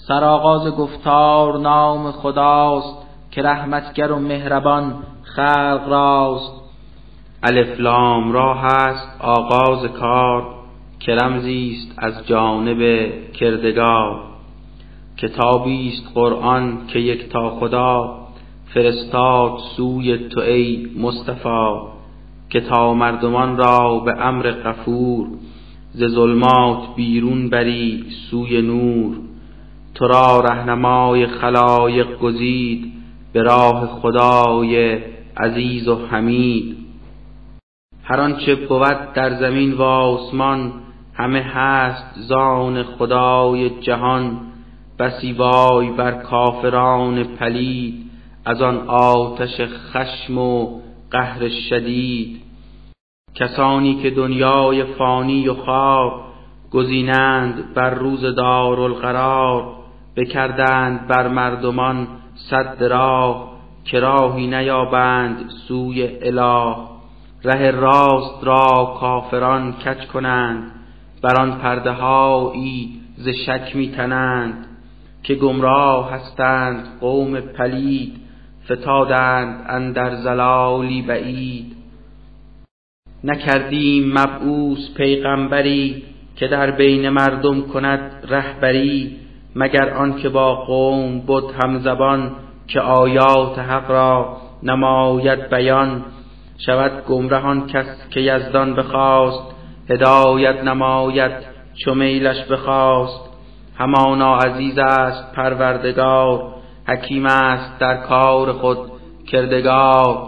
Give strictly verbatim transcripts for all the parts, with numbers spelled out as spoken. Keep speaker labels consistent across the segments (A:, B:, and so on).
A: سرآغاز گفتار نام خداست، که رحمتگر و مهربان خلق راست.
B: الف لام را هست آغاز کار، که رمزی است از جانب کردگار. کتابی است قرآن که یکتا خدا، فرستاد سوی تو ای مصطفی. که تا مردمان را به امر غفور، ز ظلمات بیرون بری سوی نور. تو را رهنمای خلایق گزید، به راه خدای عزیز و حمید. هر آنچه بود در زمین و آسمان، همه هست زان خدای جهان. بسی وای بر کافران پلید، از آن آتش خشم و قهر شدید. کسانی که دنیای فانی و خوار، گزینند بر روز دارالقرار. بکردند بر مردمان سد راه، که راهی نیابند سوی اله. ره راست را کافران کج کنند، بر آن پرده هایی ز شک می تنند. که گمراه هستند قوم پلید، فتادند اندر ضلالی بعید. نکردیم مبعوث پیغمبری، که در بین مردم کند رهبری. مگر آن که با قوم بد همزبان، که آیات حق را نماید بیان. شود گمره آن کس که یزدان بخواست، هدایت نماید چو میلش بخواست. همانا عزیز است پروردگار، حکیم است در کار خود کردگار.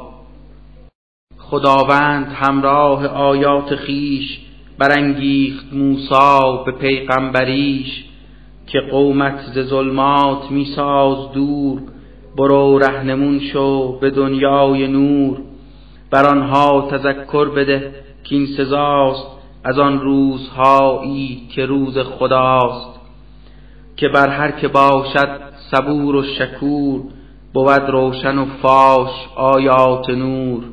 B: خداوند همراه آیات خیش، برانگیخت موسی به پیغمبریش. که قومت ز ظلمات می ساز دور، برو رهنمون شو به دنیای نور. بر آنها تذکر بده کین سزاست، از آن روزهایی که روز خداست. که بر هر که باشد صبور و شکور، بود روشن و فاش آیات نور.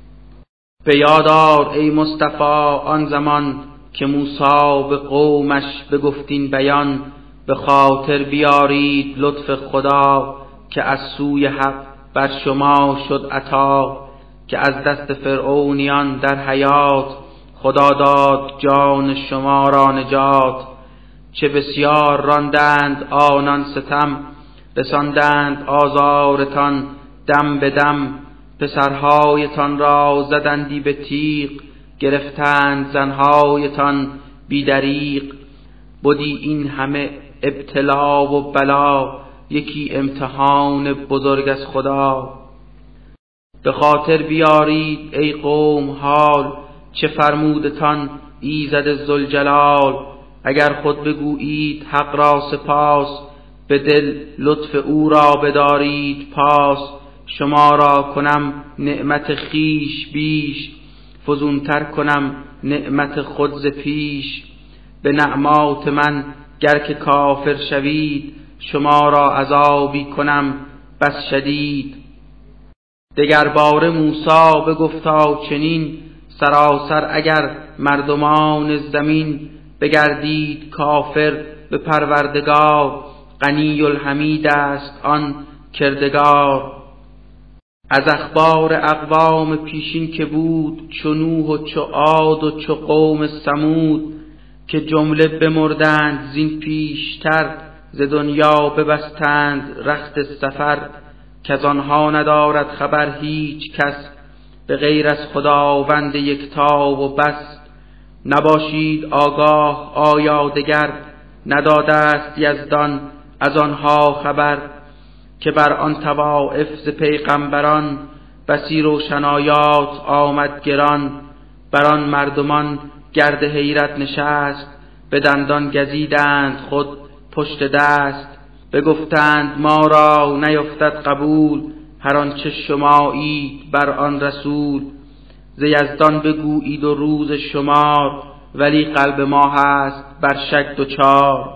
B: به یاد آر ای مصطفی آن زمان، که موسی به قومش بگفتین بیان. به خاطر بیارید لطف خدا، که از سوی حق بر شما شد عطا. که از دست فرعونیان در حیات، خدا داد جان شما را نجات. چه بسیار راندند آنان ستم، رساندند آزارتان دم به دم. پسرهایتان را زدندی به تیغ، گرفتند زنهایتان بی دریغ. بودی این همه ابتلا و بلا، یکی امتحان بزرگ از خدا. به خاطر بیارید ای قوم حال، چه فرمودتان ایزد ذوالجلال. اگر خود بگویید حق را سپاس، به دل لطف او را بدارید پاس. شما را کنم نعمت خیش بیش، فزونتر کنم نعمت خود ز پیش. به نعمات من گر که کافر شوید، شما را عذابی کنم بس شدید. دگر باره موسی بگفتا چنین، سراسر اگر مردمان زمین. بگردید کافر به پروردگار، غنی الحمید است آن کردگار. از اخبار اقوام پیشین که بود، چو نوح و چو عاد و چو قوم ثمود. که جمله بمردند زین پیشتر، ز دنیا ببستند رخت سفر. که از آنها ندارد خبر هیچ کس، به غیر از خداوند یکتا و بس. نباشید آگاه آیا دگر، نداده است یزدان از آنها خبر. که بر آن طوایف ز پیغمبران، بسی روشن آیات آمد گران. بر آن مردمان گرد حیرت نشست، به دندان گزیدند خود پشت دست. بگفتند ما را نیفتد قبول، هر آنچه شمایید بر آن رسول. ز یزدان بگویید و روز شمار، ولی قلب ما هست بر شک دچار.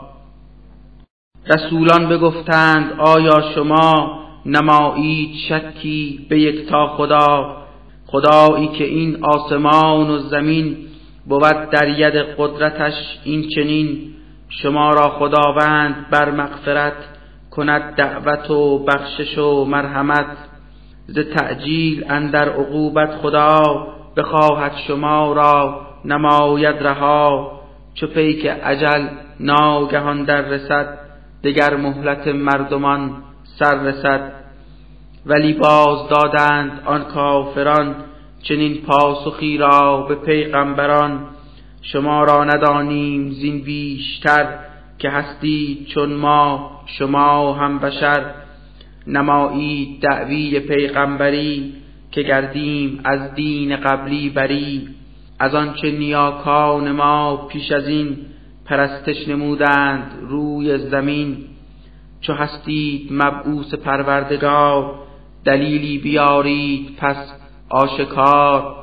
B: رسولان بگفتند آیا شما، نمایید شکی به یکتا خدا. خدایی که این آسمان و زمین، بود در ید قدرتش این چنین. شما را خداوند بر مغفرت کند دعوت و بخشش و مرحمت. ز تعجیل اندر عقوبت خدا بخواهد شما را نماید رها. چو پیک اجل ناگهان در رسد دگر مهلت مردمان سر رسد. ولی باز دادند آن کافران چنین پاسخی را به پیغمبران. شما را ندانیم زین بیشتر که هستید چون ما شما هم بشر. نمایید دعوی پیغمبری که گردیم از دین قبلی بری. از آنچه نیاکان ما پیش از این پرستش نمودند روی زمین. چو هستید مبعوث پروردگار دلیلی بیارید پس آشکار.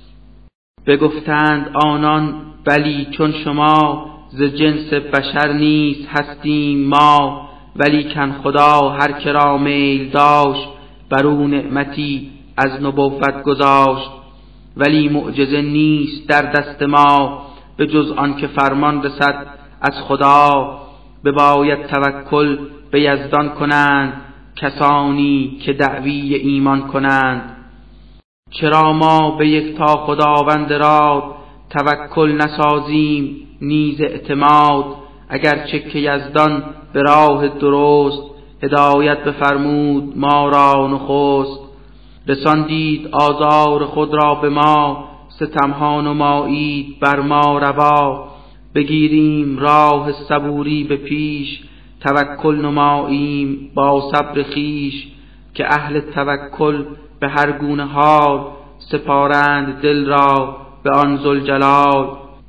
B: بگفتند آنان بلی چون شما ز جنس بشر نیست هستیم ما. ولی کن خدا هر که را میل داشت بر او نعمتی از نبوت گذاشت. ولی معجزه نیست در دست ما به جز آن که فرمان رسد از خدا. بباید توکل به یزدان کنند کسانی که دعوی ایمان کنند. چرا ما به یک تا خداوند راد توکل نسازیم نیز اعتماد. اگرچه که یزدان به راه درست هدایت بفرمود ما را نخست. رساندید آزار خود را به ما ستمها نمایید بر ما روا. بگیریم راه صبوری به پیش توکل نماییم با صبر خیش. که اهل توکل به هر گونه حال سپارند دل را به آن ذوالجلال.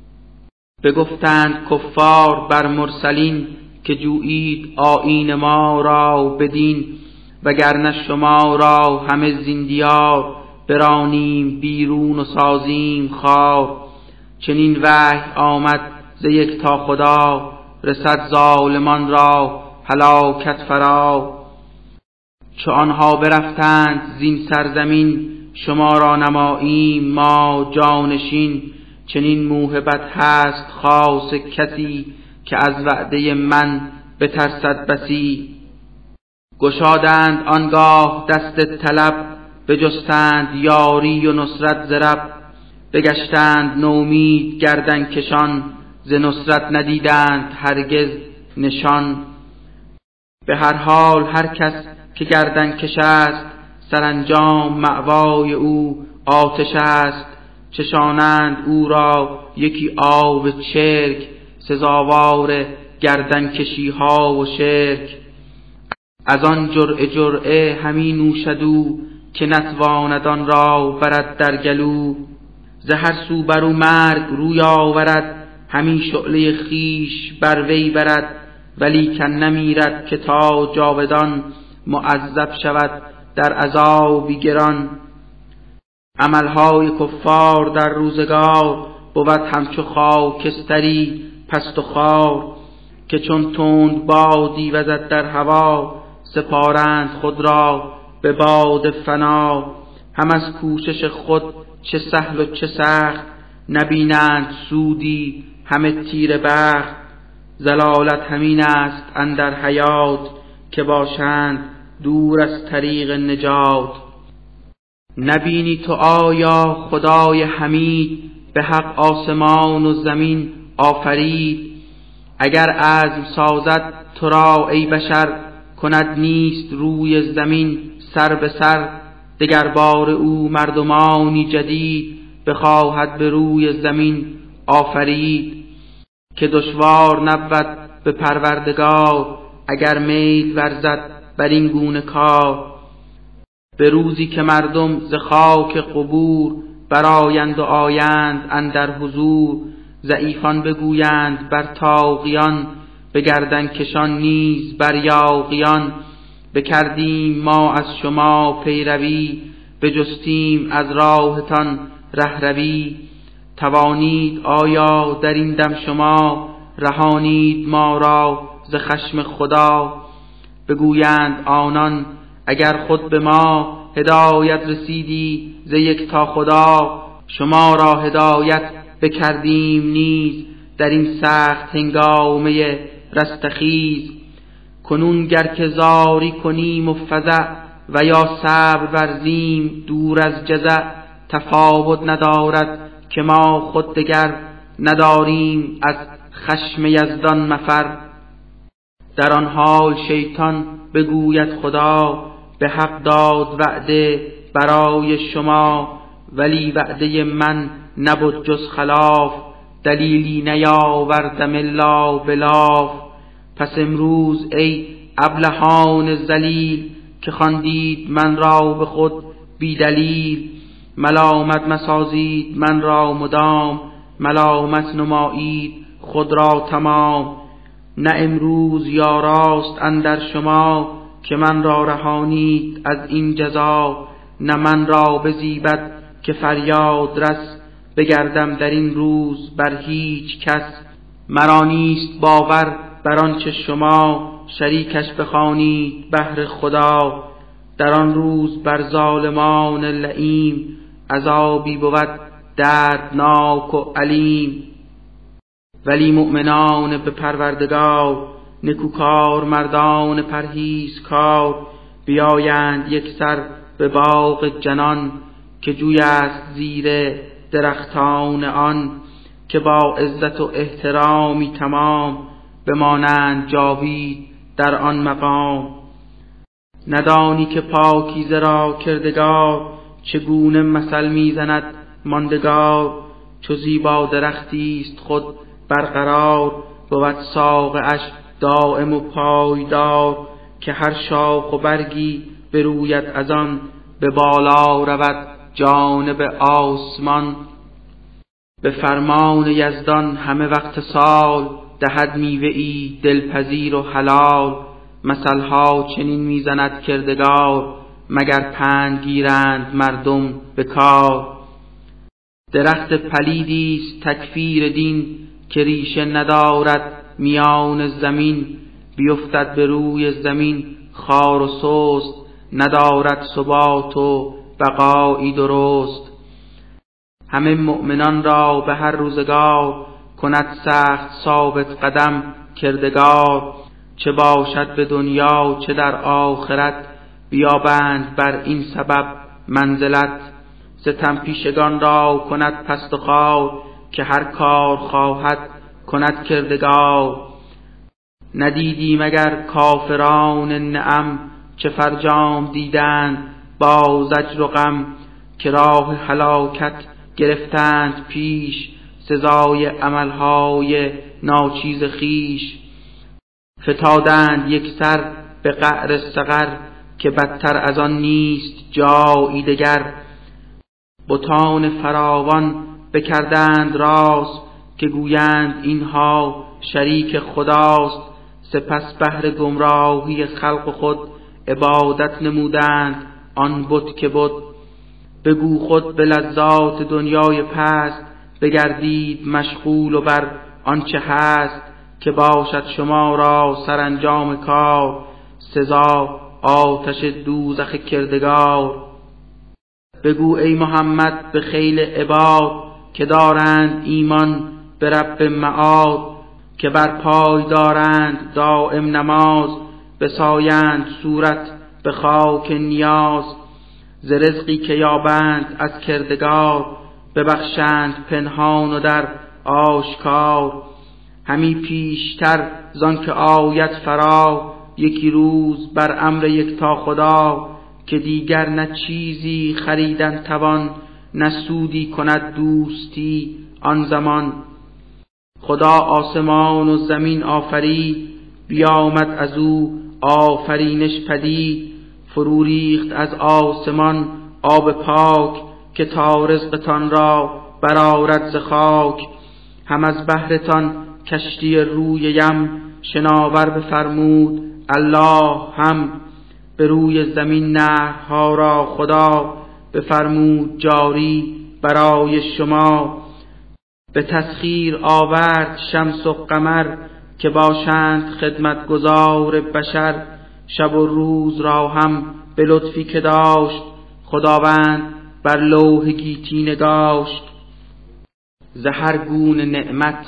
B: بگفتند کفار بر مرسلین که جویید آیین ما را بدین. وگرنه شما را همه زین دیار برانیم بیرون و سازیم خوار. چنین وحی آمد ز یک تا خدا رسد ظالمان را هلاکت فرا. چو آنها برفتند زین سرزمین شما را نماییم ما جانشین. چنین موهبت هست خاص کسی که از وعده من بترسد بسی. گشادند آنگاه دست طلب بجستند یاری و نصرت ز رب. بگشتند نومید گردن کشان ز نصرت ندیدند هرگز نشان. به هر حال هر کس که گردن کش است سرانجام مأوای او آتش است. چشانند او را یکی آب چرک سزاوار گردن کشی ها و شرک. از آن جرعه جرعه همی نوشد او که نتواند آن را برد در گلو. ز هر سو بر او مرگ روی آورد همی شعله خیش بر وی برد. ولی کن نمیرد که تا جاودان معذب شود در عذابی گران. عملهای کفار در روزگار بود همچو خاکستری پست و خار. که چون تند بادی وزد در هوا سپارند خود را به باد فنا. هم از کوشش خود چه سهل و چه سخت نبینند سودی همه تیر بخت. ضلالت همین است اندر حیات که باشند دور از طریق نجات. نبینی تو آیا خدای حمید به حق آسمان و زمین آفرید. اگر عزم سازد تو را ای بشر کند نیست روی زمین سر به سر. دگر بار او مردمانی جدید بخواهد به روی زمین آفرید. که دشوار نبود به پروردگار اگر میل ورزد بر این گونه کار. به روزی که مردم ز خاک قبور برآیند و آیند اندر حضور. ضعیفان بگویند بر طاغیان به گردن کشان نیز بر یاغیان. بکردیم ما از شما پیروی بجستیم از راهتان رهروی. توانید آیا در این دم شما رهانید ما را ز خشم خدا. بگویند آنان اگر خود به ما هدایت رسیدی ز یک تا خدا. شما را هدایت بکردیم نیز در این سخت هنگامه رستخیز. کنون گر که زاری کنیم و فزع و یا صبر ورزیم دور از جزع. تفاوت ندارد که ما خود دگر نداریم از خشم یزدان مفر. در آن حال شیطان بگوید خدا به حق داد وعده برای شما، ولی وعده من نبود جز خلاف. دلیلی نیاوردم الا بلاف. پس امروز ای ابلهان ذلیل که خواندید من را به خود بی دلیل. ملامت مسازید من را مدام، ملامت نمایید خود را تمام. نه امروز یاراست اندر شما که من را رهانید از این جزا. نه من را بزیبد که فریاد رس بگردم در این روز بر هیچ کس. مرا نیست باور بر آنچه شما شریکش بخوانید بهر خدا. در آن روز بر ظالمان لئیم عذابی بود دردناک و علیم. ولی مؤمنان به پروردگار نکوکار مردان پرهیزکار بیایند یک سر به باغ جنان که جوی است زیر درختان آن. که با عزت و احترامی تمام بمانند جاوید در آن مقام. ندانی که پاکیزه را کردگار چگونه مثل میزند ماندگار. چو زیبا درختی است خود برقرار بود ساقه‌اش دائم و پایدار. که هر شاخ و برگی بروید از آن به بالا رود جانب آسمان. به فرمان یزدان همه وقت سال دهد میوه ای دلپذیر و حلال. مثلها چنین میزند کردگار مگر پند گیرند مردم به کار. درخت پلیدی است تکفیر دین که ریشه ندارد میان زمین. بیفتد به روی زمین خار و سست ندارد ثبات و بقایی درست. همه مؤمنان را به هر روزگار کند سخت ثابت قدم کردگار. چه باشد به دنیا چه در آخرت بیابند بر این سبب منزلت. ستم پیشگان را کند پست و خوار که هر کار خواهد کند کردگار. ندیدی مگر کافران نعم چه فرجام دیدند با زجر و غم. که راه هلاکت گرفتند پیش سزای عملهای ناچیز خیش. فتادند یک سر به قعر سقر که بدتر از آن نیست جایی دگر. بتان فراوان بکردند راست که گویند اینها شریک خداست. سپس بهر گمراهی خلق خود عبادت نمودند آن بت که بت. بگو خود به لذات دنیای پست بگردید مشغول و بر آنچه هست. که باشد شما را سرانجام کار سزا آتش دوزخ کردگار. بگو ای محمد به خیل عباد که دارند ایمان به رب معاد. که بر پای دارند دائم نماز بسایند صورت به خاک نیاز. ز رزقی که یابند از کردگار ببخشند پنهان و در آشکار. همی پیشتر زان که آید فرا یکی روز بر امر یکتا خدا. که دیگر نه چیزی خریدن توان نه سودی کند دوستی آن زمان. خدا آسمان و زمین آفرید بیامد از او آفرینش پدید. فرو ریخت از آسمان آب پاک که تا رزقتان را برآرد ز خاک. هم از بهرتان کشتی روی یم شناور بفرمود الله هم. به روی زمین نهرها را خدا بفرمود جاری برای شما. به تسخیر آورد شمس و قمر که باشند خدمتگزار بشر. شب و روز را هم به لطفی که داشت خداوند بر لوح گیتی نگاشت. ز هر گونه نعمت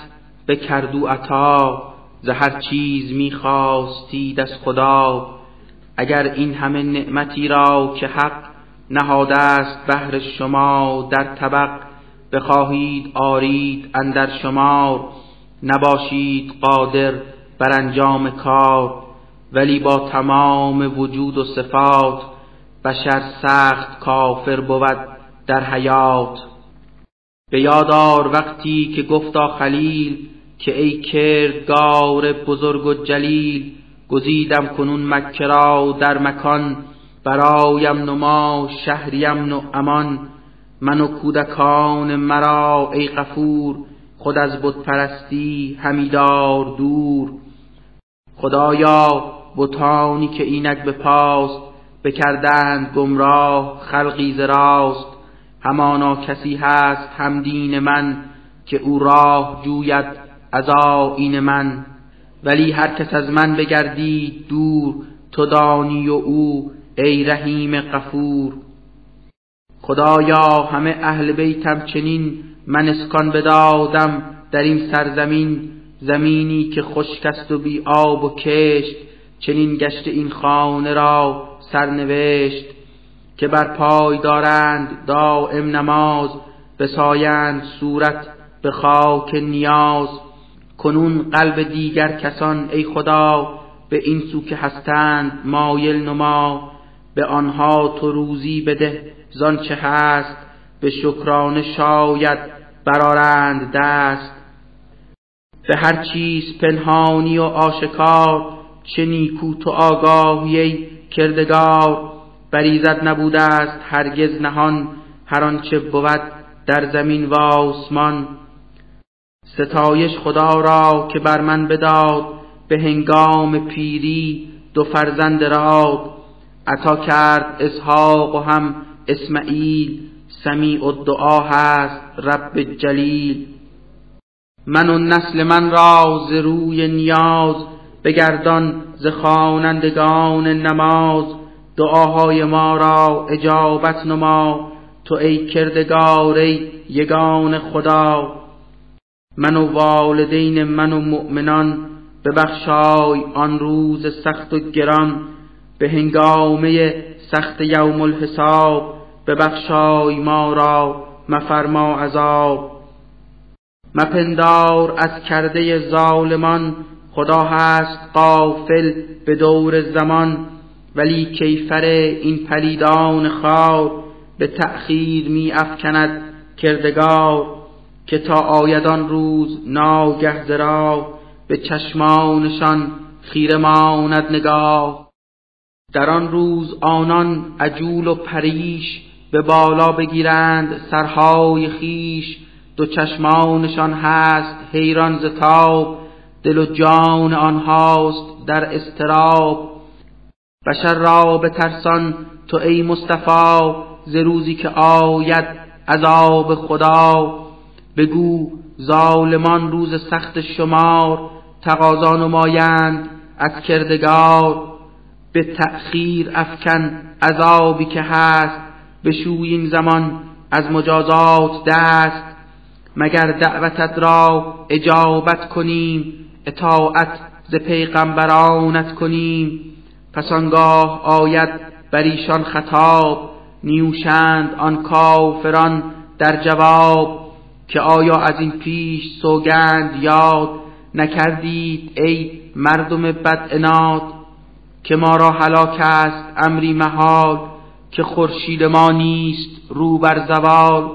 B: بکردو عطا، ز هر چیز میخواستید از خدا. اگر این همه نعمتی را که حق نهاده است بهر شما در طبق، بخواهید آرید اندر شمار، نباشید قادر بر انجام کار. ولی با تمام وجود و صفات، بشر سخت کافر بود در حیات. به یاد آر وقتی که گفتا خلیل، که ای کردگار بزرگ و جلیل. گزیدم کنون مکه را در مکان، برایم نما شهری امن و امان. من و کودکان مرا ای غفور، خود از بت پرستی همی دار دور. خدایا بتانی که اینک به پاست، بکردند گمراه خلقی ز راست. همانا کسی هست هم دین من، که او راه جوید از آیین من. ولی هر کس از من بگردید دور، تو دانی و او ای رحیم غفور. خدایا همه اهل بیتم چنین، من اسکان بدادم در این سرزمین. زمینی که خشک است و بی آب و کشت، چنین گشت این خانه را سرنوشت. که بر پای دارند دائم نماز، بسایند صورت به خاک نیاز. کنون قلب دیگر کسان ای خدا، به این سو که هستند مایل نما. به آنها تو روزی بده زان چه هست، به شکرانه شاید برارند دست. به هر چیز پنهانی و آشکار، چه نیکو تو آگاهی ای کردگار. بریزد نبوده است هرگز نهان، هر آنچه بود در زمین و آسمان. ستایش خدا را که بر من بداد، به هنگام پیری دو فرزند راد. عطا کرد اسحاق و هم اسماعیل، سمیع الدعا هست رب جلیل. من و نسل من را ز روی نیاز، بگردان ز خوانندگان نماز. دعاهای ما را اجابت نما، تو ای کردگار ای یگان خدا. من و والدین من و مؤمنان، ببخشای آن روز سخت و گران. به هنگامه سخت یوم الحساب، ببخشای ما را مفرما عذاب. مپندار از کرده ظالمان، خدا هست غافل به دور زمان. ولی کیفر این پلیدان خوار، به تأخیر می افکند کردگار. که تا آیدان روز ناگه ز راه، به چشمانشان خیره ماند نگاه. در آن روز آنان عجول و پریش، به بالا بگیرند سرهای خیش. دو چشمانشان هست حیران ز تاب، دل و جان آنهاست در اضطراب. بشر را بترسان تو ای مصطفی، ز روزی که آید عذاب خدا. بگو ظالمان روز سخت شمار، تقاضا نمایند از کردگار. به تأخیر افکن عذابی که هست، بشوی این زمان از مجازات دست. مگر دعوتت را اجابت کنیم، اطاعت ز پیغمبرانت کنیم. پس آنگاه آید بر ایشان خطاب، نیوشند آن کافران در جواب. که آیا از این پیش سوگند یاد، نکردید ای مردم بد عناد. که ما را هلاک است امری محال، که خورشید ما نیست رو بر زوال.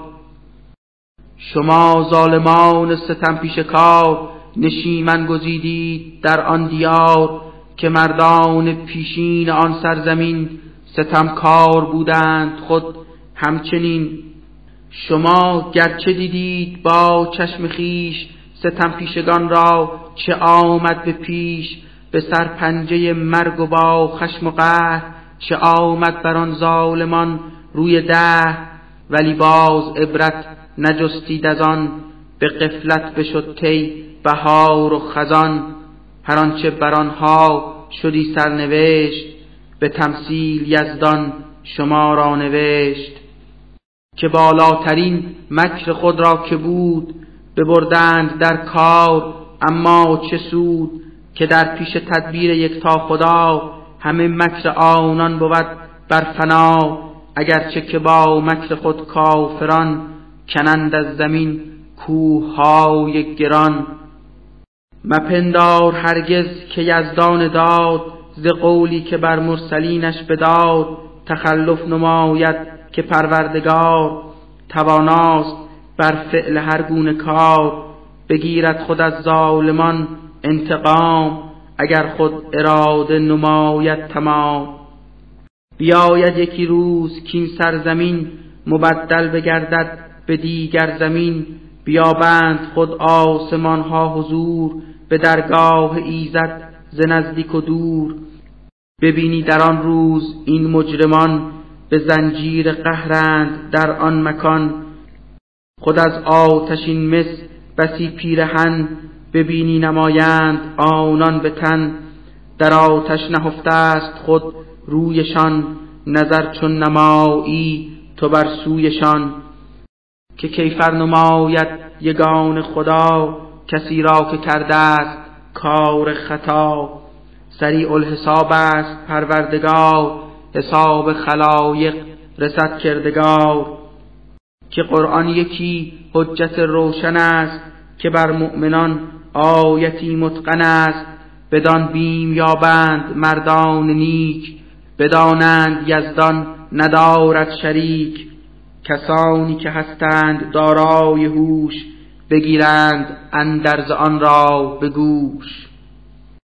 B: شما ظالمان ستم پیشکار، نشیمن گزیدید در آن دیار. که مردان پیشین آن سرزمین، ستمکار بودند خود همچنین. شما گرچه دیدید با چشم خیش، ستم پیشگان را چه آمد به پیش. به سر پنجه مرگ و با خشم و قهر، چه آمد بر آن ظالمان روی ده. ولی باز عبرت نجستید از آن، به غفلت بشد طی بهار و خزان. هر آنچه بر آنها شدی سرنوشت، به تمثیل یزدان شما را نوشت. که بالاترین مکر خود را که بود، ببردند در کار اما چه سود که در پیش تدبیر یکتا خدا همه مکر آنان بود بر فنا. اگرچه که با مکر خود کافران کنند از زمین کوههای گران. مپندار هرگز که یزدان داد ز قولی که بر مرسلینش بداد. تخلف نماید که پروردگار تواناست بر فعل هر گونه کار. بگیرد خود از ظالمان انتقام اگر خود اراده نماید تمام. بیاید یکی روز کین سرزمین مبدل بگردد به دیگر زمین. بیابند خود آسمان ها حضور به درگاه ایزد ز نزدیک و دور. ببینی در آن روز این مجرمان به زنجیر قهرند در آن مکان. خود از آتشین مس بسی پیرهن ببینی نمایند آنان به تن. در آتش نهفته است خود رویشان نظر چون نمایی تو بر سویشان. که کیفر نماید یگان خدا کسی را که کرده است کار خطا. سریع الحساب است پروردگار حساب خلایق رسد کردگار. که قرآن یکی حجت روشن است که بر مؤمنان آیتی متقن است. بدان بیم یابند مردان نیک بدانند یزدان ندارد شریک. کسانی که هستند دارای هوش بگیرند اندرز آن را به گوش.